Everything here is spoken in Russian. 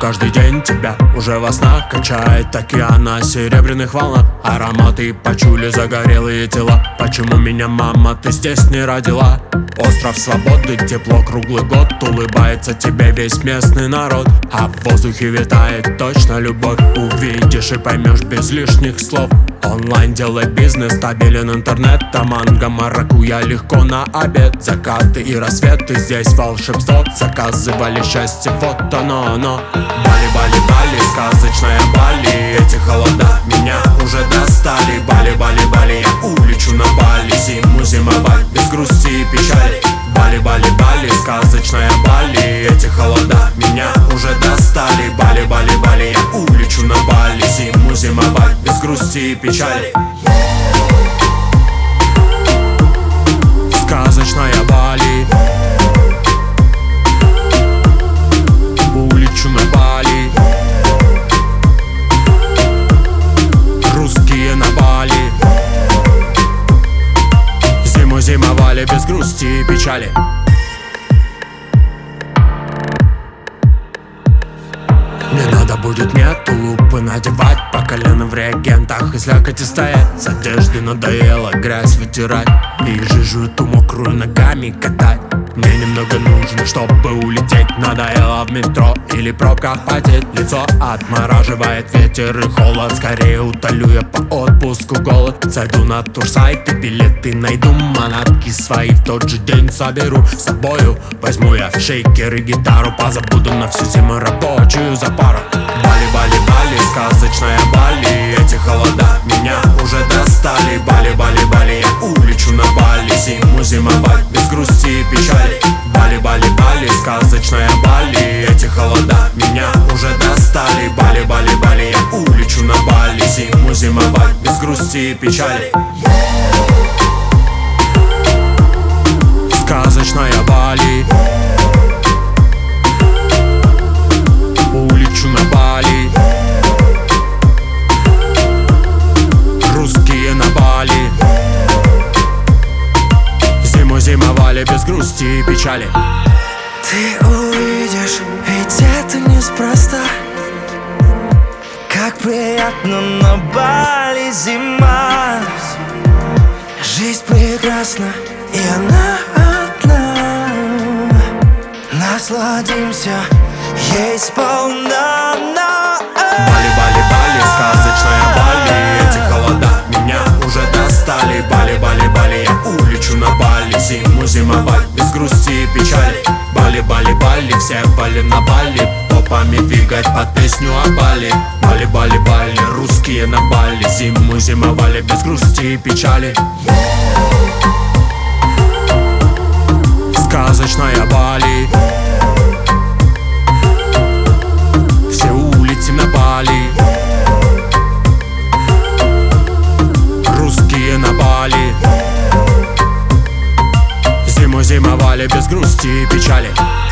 каждый день тебя уже во снах качает океан на серебряных волнах. Ароматы почули загорелые тела. Почему меня, мама, ты здесь не родила? Остров свободы, тепло круглый год. Улыбается тебе весь местный народ. А в воздухе витает точно любовь. Увидишь и поймешь без лишних слов. Онлайн делай бизнес, стабилен интернет. А манго, маракуйя легко на обед. Закаты и рассветы, здесь волшебство. Заказывали счастье, вот оно. Бали, Бали, Бали, сказочная Бали. Эти холода меня уже достали. Бали, Бали, Бали, я улечу на Бали. Зиму зимовать без грусти и печали. Бали, Бали, Бали, сказочная Бали. Эти холода меня уже достали. Бали, Бали, Бали, я улечу на Бали. Зиму зимовать без грусти и печали. Сказочная Бали. Улечу на Бали. Русские на Бали. Зиму зимовали без грусти и печали. Не надо будет мне тулупы надевать, по колено в реагентах и слякоти стоять. С одежды надоело грязь вытирать и жижу эту мокрую ногами катать. Мне немного нужно, чтобы улететь. Надоело в метро или пробках потеть. Лицо отмораживает ветер и холод. Скорее утолю я по отпуску голод. Зайду на турсайт и билеты найду. Манатки свои в тот же день соберу. С собою возьму я шейкер и гитару. Позабуду на всю зиму рабочую запару. Бали, Бали, Бали, сказочная Бали. Эти холода меня уже достали. Бали, Бали, Бали, я улечу на Бали. Зиму зимовать без грусти и печали. Бали, Бали, Бали, сказочная Бали. Эти холода меня уже достали. Бали, Бали, Бали, я улечу на Бали. Зиму зимовать без грусти и печали. Сказочная Бали. Улечу на Бали. Русские на Бали. Зиму зимовали без грусти и печали. Ты увидишь, ведь это неспроста. Как приятно на Бали зима. Жизнь прекрасна, и она одна. Насладимся ей сполна. Бали, Бали, Бали, сказочная Бали. Эти холода меня уже достали. Бали, Бали, Бали, я улечу на Бали. Зиму зимовать без грусти и печали. Бали, Бали, Бали, все вали на Бали. Попами двигать под песню о Бали. Бали, Бали, Бали, русские на Бали. Зиму зимовали без грусти и печали. Сказочная Бали. Все улицы на Бали. Русские на Бали. Зиму зимовали без грусти и печали.